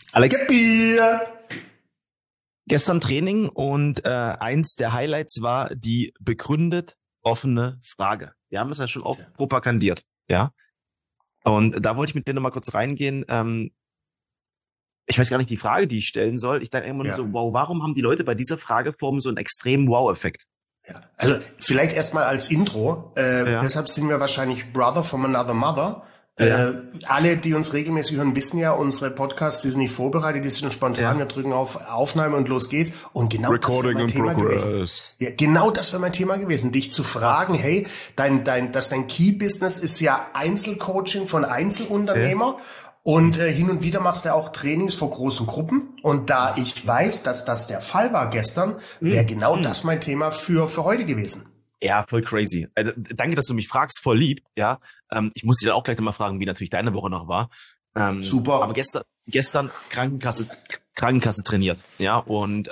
Alex, Bier. gestern Training und eins der Highlights war die begründet offene Frage. Wir haben es ja schon oft propagandiert, ja. Und da wollte ich mit dir nochmal kurz reingehen. Ich weiß gar nicht die Frage, die ich stellen soll. Ich dachte immer nur so, wow, warum haben die Leute bei dieser Frageform so einen extremen Wow-Effekt? Ja, also vielleicht erstmal als Intro. Deshalb sind wir wahrscheinlich Brother from Another Mother. Alle, die uns regelmäßig hören, wissen ja, unsere Podcasts, die sind nicht vorbereitet, die sind spontan. Wir drücken auf Aufnahme und los geht's. Und genau Recording das wäre mein Thema gewesen. Ja, genau das wäre mein Thema gewesen, dich zu fragen, hey, dein Key-Business ist ja Einzelcoaching von Einzelunternehmer. Und hin und wieder machst du auch Trainings vor großen Gruppen. Und da ich weiß, dass das der Fall war gestern, wäre genau das mein Thema für heute gewesen. Ja, voll crazy. Danke, dass du mich fragst, voll lieb. Ja, ich muss dich dann auch gleich nochmal fragen, wie natürlich deine Woche noch war. Super. Aber gestern Krankenkasse trainiert. Ja, und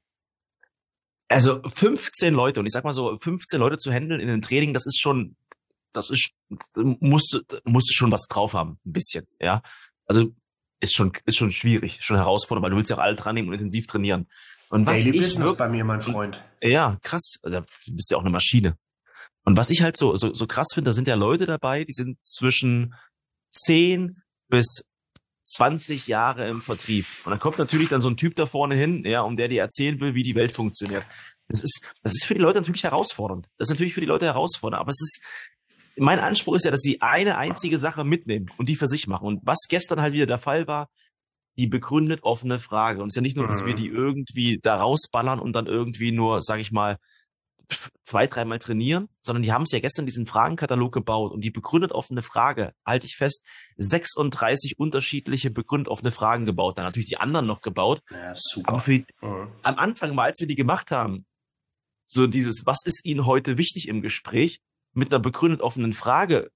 also 15 Leute, und ich sag mal so, 15 Leute zu handeln in einem Training, musst du schon was drauf haben, ein bisschen, ja. Also ist schon schwierig, schon herausfordernd, weil du willst ja auch alle dran nehmen und intensiv trainieren. Und was Daily Business bei mir, mein Freund. Ja, krass. Du bist ja auch eine Maschine. Und was ich halt so krass finde, da sind ja Leute dabei, die sind zwischen 10 bis 20 Jahre im Vertrieb. Und dann kommt natürlich dann so ein Typ da vorne hin, ja, um der dir erzählen will, wie die Welt funktioniert. Das ist für die Leute natürlich herausfordernd. Aber mein Anspruch ist ja, dass sie eine einzige Sache mitnehmen und die für sich machen. Und was gestern halt wieder der Fall war, die begründet offene Frage. Und es ist ja nicht nur, dass wir die irgendwie da rausballern und dann irgendwie nur, sag ich mal, 2-3 Mal trainieren, sondern die haben es ja gestern diesen Fragenkatalog gebaut und die begründet offene Frage, halte ich fest, 36 unterschiedliche begründet offene Fragen gebaut. Dann natürlich die anderen noch gebaut. Ja, super. Aber am Anfang mal, als wir die gemacht haben, so dieses, was ist Ihnen heute wichtig im Gespräch, mit einer begründet offenen Frage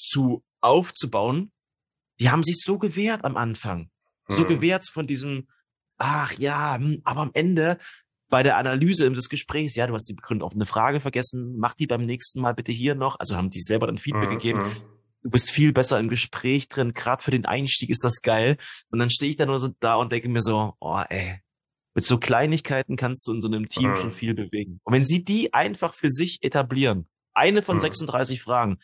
aufzubauen, die haben sich so gewehrt am Anfang. So gewehrt von diesem, ach ja, aber am Ende bei der Analyse des Gesprächs, ja, du hast die begründet offene Frage vergessen, mach die beim nächsten Mal bitte hier noch. Also haben die selber dann Feedback gegeben. Du bist viel besser im Gespräch drin, gerade für den Einstieg ist das geil. Und dann stehe ich da nur so da und denke mir so, oh ey, mit so Kleinigkeiten kannst du in so einem Team schon viel bewegen. Und wenn sie die einfach für sich etablieren, eine von 36 Fragen,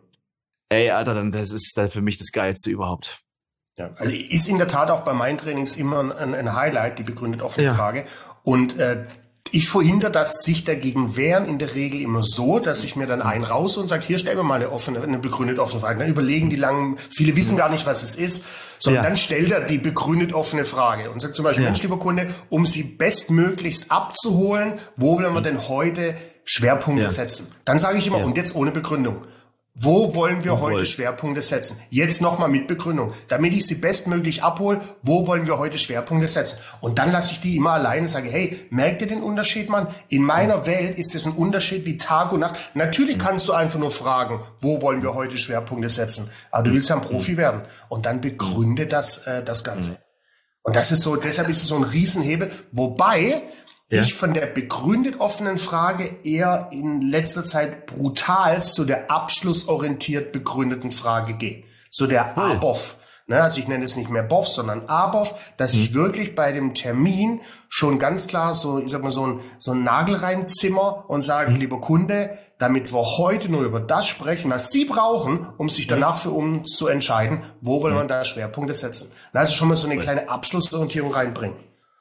ey, Alter, dann das ist dann für mich das Geilste überhaupt. Ja, also ist in der Tat auch bei meinen Trainings immer ein Highlight, die begründet offene Frage. Und ich verhindere das sich dagegen wehren in der Regel immer so, dass ich mir dann einen raus und sage, hier stellen wir mal eine begründet offene Frage. Dann überlegen die langen, viele wissen gar nicht, was es ist, sondern dann stellt er die begründet offene Frage und sagt zum Beispiel, Mensch, lieber Kunde, um Sie bestmöglichst abzuholen, wo wollen wir denn heute Schwerpunkte setzen? Dann sage ich immer, und jetzt ohne Begründung. Wo wollen wir heute Schwerpunkte setzen? Jetzt nochmal mit Begründung. Damit ich sie bestmöglich abhole, wo wollen wir heute Schwerpunkte setzen? Und dann lasse ich die immer alleine und sage, hey, merkt ihr den Unterschied, Mann? In meiner Welt ist es ein Unterschied wie Tag und Nacht. Natürlich kannst du einfach nur fragen, wo wollen wir heute Schwerpunkte setzen? Aber du willst ja ein Profi werden. Und dann begründe das Ganze. Und das ist so, deshalb ist es so ein Riesenhebel. Wobei ich von der begründet offenen Frage eher in letzter Zeit brutal zu der abschlussorientiert begründeten Frage gehe. So der ABOF. Ne, also ich nenne es nicht mehr BOF, sondern ABOF, dass ich wirklich bei dem Termin schon ganz klar so, ich sag mal, so ein Nagel reinzimmer und sage, lieber Kunde, damit wir heute nur über das sprechen, was Sie brauchen, um sich danach für uns zu entscheiden, wo wollen wir da Schwerpunkte setzen. Also schon mal so eine kleine Abschlussorientierung reinbringen.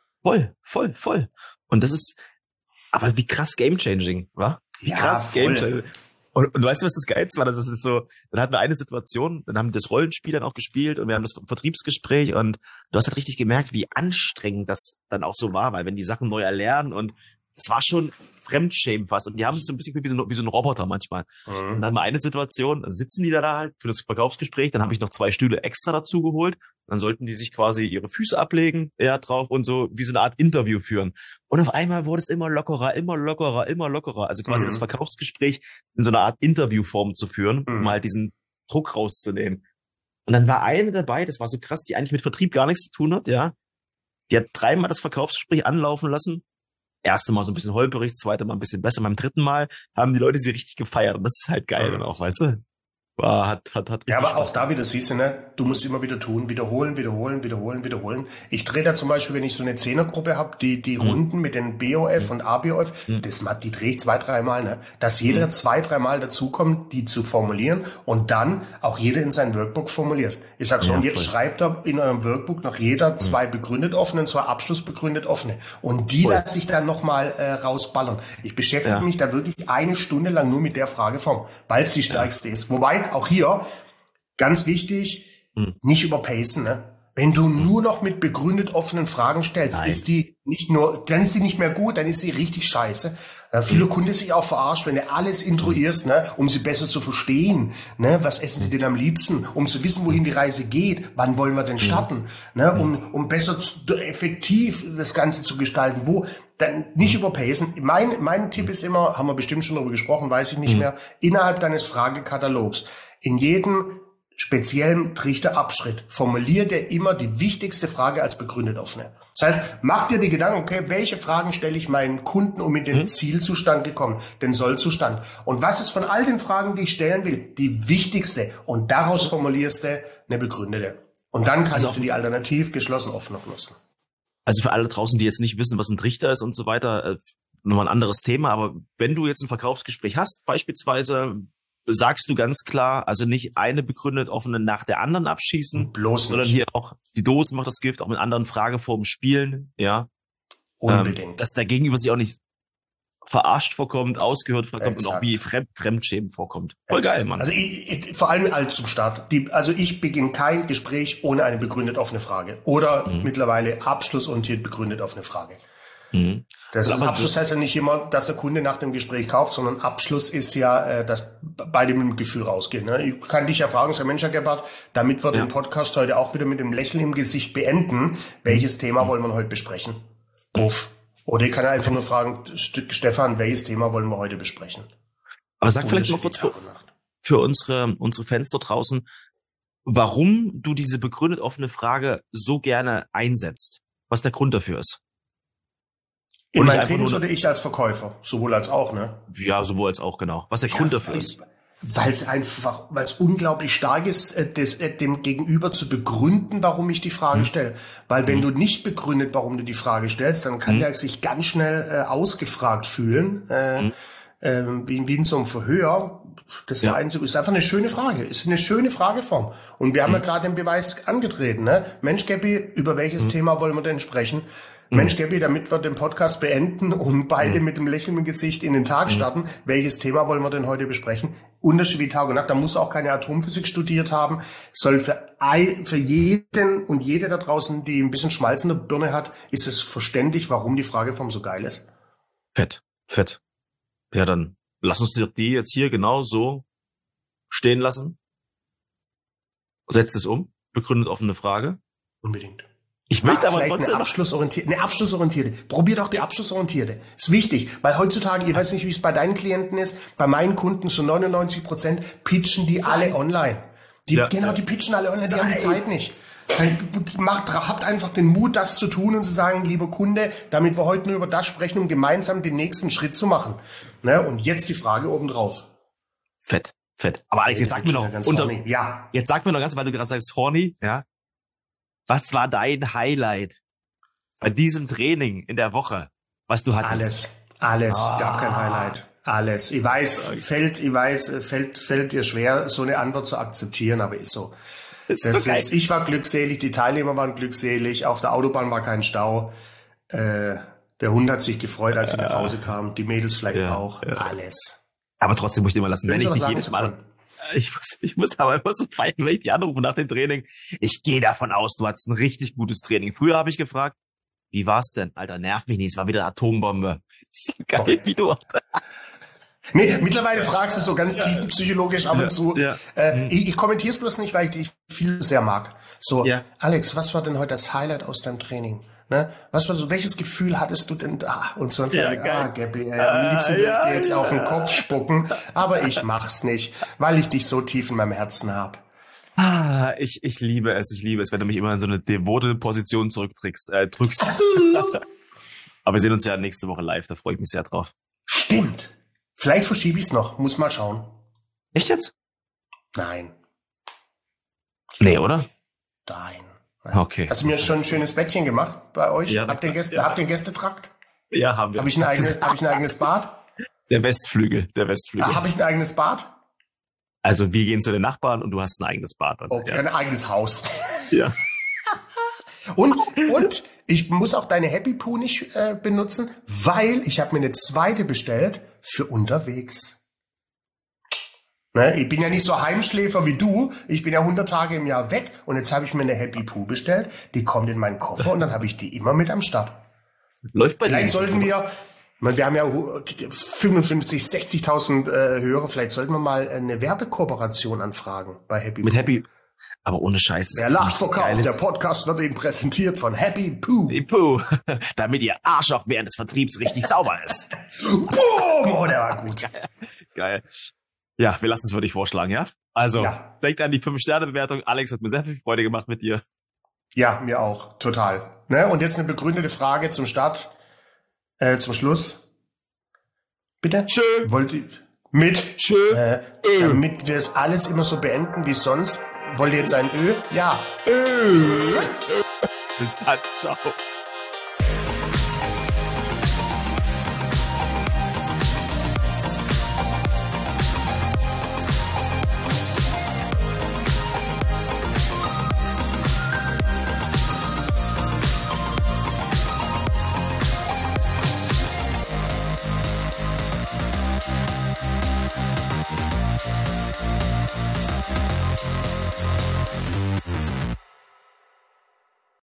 Voll. Und das ist, aber wie krass game-changing, wa? Wie krass game-changing. Und weißt du, was das Geilste war? Das ist so, dann hatten wir eine Situation, dann haben wir das Rollenspiel dann auch gespielt und wir haben das Vertriebsgespräch und du hast halt richtig gemerkt, wie anstrengend das dann auch so war, weil wenn die Sachen neu erlernen und das war schon Fremdschämen fast und die haben sich so ein bisschen wie so ein Roboter manchmal. Und dann mal eine Situation, dann sitzen die da halt für das Verkaufsgespräch, dann habe ich noch 2 Stühle extra dazu geholt, dann sollten die sich quasi ihre Füße ablegen, drauf und so wie so eine Art Interview führen. Und auf einmal wurde es immer lockerer, also quasi das Verkaufsgespräch in so einer Art Interviewform zu führen, um halt diesen Druck rauszunehmen. Und dann war eine dabei, das war so krass, die eigentlich mit Vertrieb gar nichts zu tun hat, ja. Die hat 3-mal das Verkaufsgespräch anlaufen lassen. Erste Mal so ein bisschen holperig, zweite Mal ein bisschen besser. Beim 3. Mal haben die Leute sie richtig gefeiert. Und das ist halt geil dann auch, weißt du? Hat Ja, aber Spaß auch da wieder siehst du, ne, du musst immer wieder tun, wiederholen. Ich drehe da zum Beispiel, wenn ich so eine Zehnergruppe habe, die gemacht. Runden mit den BOF und ABOF, die drehe ich 2-3 Mal, ne, dass jeder 2-3 Mal dazukommt, die zu formulieren und dann auch jeder in sein Workbook formuliert. Ich sag so, Ja, und jetzt voll. schreibt er in eurem Workbook nach jeder 2 begründet offene und 2 abschlussbegründet offene. Und die Voll. lasse ich dann nochmal rausballern. Ich beschäftige Ja, mich da wirklich eine Stunde lang nur mit der Frageform, weil es die ja. stärkste ist. Wobei, auch hier, ganz wichtig, Hm, nicht überpacen, ne? Wenn du hm. nur noch mit begründet offenen Fragen stellst, Nein. ist die nicht nur, dann ist sie nicht mehr gut, dann ist sie richtig scheiße. Hm, Viele Kunden sich auch verarscht, wenn du alles hm, intruierst, ne, um sie besser zu verstehen, ne, was essen sie hm, denn am liebsten, um zu wissen, wohin die Reise geht, wann wollen wir denn hm, starten, ne, hm, um besser effektiv das Ganze zu gestalten, dann nicht hm, überpacen. Mein Tipp hm, ist immer, haben wir bestimmt schon darüber gesprochen, weiß ich nicht hm. mehr, innerhalb deines Fragekatalogs, in jedem speziellen Trichterabschnitt formuliert er immer die wichtigste Frage als begründet offene. Das heißt, mach dir die Gedanken, okay, welche Fragen stelle ich meinen Kunden, um in den Hm? Zielzustand gekommen, den Sollzustand? Und was ist von all den Fragen, die ich stellen will, die wichtigste? Und daraus formulierst du eine begründete. Und dann Also kannst auch, du die alternativ geschlossen offen noch nutzen. also für alle draußen, die jetzt nicht wissen, was ein Trichter ist und so weiter, nochmal ein anderes Thema, aber wenn du jetzt ein Verkaufsgespräch hast, beispielsweise, sagst du ganz klar, also nicht eine begründet offene nach der anderen abschießen, Bloß sondern nicht. hier auch die Dose macht das Gift, auch mit anderen Frageformen spielen, ja, Unbedingt. dass der Gegenüber sich auch nicht verarscht vorkommt, ausgehört vorkommt und auch wie Exakt. Fremdschämen vorkommt. Voll geil, Exakt. Mann. Also vor allem als zum Start. Also ich beginne kein Gespräch ohne eine begründet offene Frage. Oder Mhm. mittlerweile abschlussorientiert begründet offene Frage. Mhm. Das ist, Aber Abschluss heißt ja nicht immer, dass der Kunde nach dem Gespräch kauft, sondern Abschluss ist ja, dass beide mit dem Gefühl rausgehen. Ne? Ich kann dich ja fragen, Mensch, Herr Gebhardt, damit wir den ja. Podcast heute auch wieder mit dem Lächeln im Gesicht beenden, Mhm. welches Thema Mhm. wollen wir heute besprechen? Mhm. Puff. Oder ich kann ja einfach nur Fetz. fragen, Stefan, welches Thema wollen wir heute besprechen? Aber sag vielleicht mal Unterschiedlich kurz Tag und Nacht. für unsere Fans da draußen, warum du diese begründet offene Frage so gerne einsetzt. Was der Grund dafür ist. In Und nicht meinen einfach Trainings nur, oder ich als Verkäufer, sowohl als auch, ne? ja, sowohl als auch, genau. Was der Grund dafür ist. Weil es unglaublich stark ist, dem Gegenüber zu begründen, warum ich die Frage Hm? stelle. Weil wenn Hm? du nicht begründet, warum du die Frage stellst, dann kann Hm? der sich ganz schnell ausgefragt fühlen, Hm? wie in so einem Verhör. Das ist der Ja. einzige, ist einfach eine schöne Frage. Ist eine schöne Frageform. Und wir haben ja Hm? gerade den Beweis angetreten, ne? Mensch, Gabby, über welches Hm? Thema wollen wir denn sprechen? Hm? Mensch, Gabby, damit wir den Podcast beenden und beide Hm? mit dem Lächeln im Gesicht in den Tag Hm? starten, welches Thema wollen wir denn heute besprechen? Unterschied wie Tag und Nacht. Da muss auch keine Atomphysik studiert haben. Soll für jeden und jede da draußen, die ein bisschen Schmalz in der Birne hat, ist es verständlich, warum die Frageform so geil ist. Fett, fett. Ja, dann lass uns die jetzt hier genau so stehen lassen. Setzt es um. Begründet offene Frage. Unbedingt. Ich Mach möchte aber vielleicht trotzdem eine abschlussorientierte. Probier doch die abschlussorientierte. Ist wichtig, weil heutzutage, ich weiß nicht, wie es bei deinen Klienten ist, bei meinen Kunden zu 99% pitchen die alle online. Die pitchen alle online, die haben die Zeit nicht. Habt einfach den Mut, das zu tun und zu sagen, lieber Kunde, damit wir heute nur über das sprechen, um gemeinsam den nächsten Schritt zu machen. Ne? Und jetzt die Frage obendrauf. Fett, fett. Aber Alex, jetzt sag mir noch, jetzt sag mir noch ganz, weil du gerade sagst, horny, ja. Was war dein Highlight bei diesem Training in der Woche, was du hattest? Alles, gab kein Highlight. Alles. Ich weiß, fällt dir schwer, so eine Antwort zu akzeptieren, aber ist so. Ich war glückselig, die Teilnehmer waren glückselig, auf der Autobahn war kein Stau. Der Hund hat sich gefreut, als ich nach Hause kam, die Mädels vielleicht auch. Ja. Alles. Aber trotzdem muss ich dir mal lassen, wenn ich nicht jedes Mal... Ich muss aber immer so feiern, wenn ich die anrufe nach dem Training. Ich gehe davon aus, du hattest ein richtig gutes Training. Früher habe ich gefragt, wie war's denn? Alter, nerv mich nicht, es war wieder Atombombe. Das ist geil, wie du... Nee, mittlerweile fragst du so ganz tiefenpsychologisch ab und zu. Ja. Ich kommentiere es bloß nicht, weil ich dich viel sehr mag. So, Alex, was war denn heute das Highlight aus deinem Training? Ne? Welches Gefühl hattest du denn da? Und sonst Gabby, am liebsten würde ich dir jetzt auf den Kopf spucken, aber ich mach's nicht, weil ich dich so tief in meinem Herzen hab. Ich liebe es, wenn du mich immer in so eine devote Position drückst. Aber wir sehen uns ja nächste Woche live, da freue ich mich sehr drauf. Stimmt. Vielleicht verschiebe ich es noch, muss mal schauen. Echt jetzt? Nein. Nee, oder? Nein. Okay. Hast du mir schon ein schönes Bettchen gemacht bei euch? Ja, habt ihr einen Gästetrakt? Ja, haben wir. Habe ich ein eigenes Bad? Der Westflügel. Habe ich ein eigenes Bad? Also wir gehen zu den Nachbarn und du hast ein eigenes Bad. Dann. Okay, ein eigenes Haus. Ja. Und ich muss auch deine Happy Poo nicht benutzen, weil ich habe mir eine zweite bestellt für unterwegs. Ne, ich bin ja nicht so Heimschläfer wie du. Ich bin ja 100 Tage im Jahr weg und jetzt habe ich mir eine Happy Poo bestellt. Die kommt in meinen Koffer und dann habe ich die immer mit am Start. Läuft bei dir. Vielleicht sollten wir haben ja 55, 60.000 Hörer. Vielleicht sollten wir mal eine Werbekooperation anfragen bei Happy Poo. Mit Happy, aber ohne Scheiß. Wer lacht verkauft. Der Podcast wird Ihnen präsentiert von Happy Poo. Happy Poo. Damit Ihr Arsch auch während des Vertriebs richtig sauber ist. Boom! Oh, der war gut. Geil. Ja, wir lassen es, würde ich vorschlagen, ja? Also, denkt an die 5-Sterne-Bewertung. Alex, hat mir sehr viel Freude gemacht mit dir. Ja, mir auch. Total. Ne? Und jetzt eine begründete Frage zum Start. Zum Schluss. Bitte? Tschö. Tschö. Damit wir es alles immer so beenden wie sonst. Wollt ihr jetzt ein Ö? Ja. Bis dann. Ciao.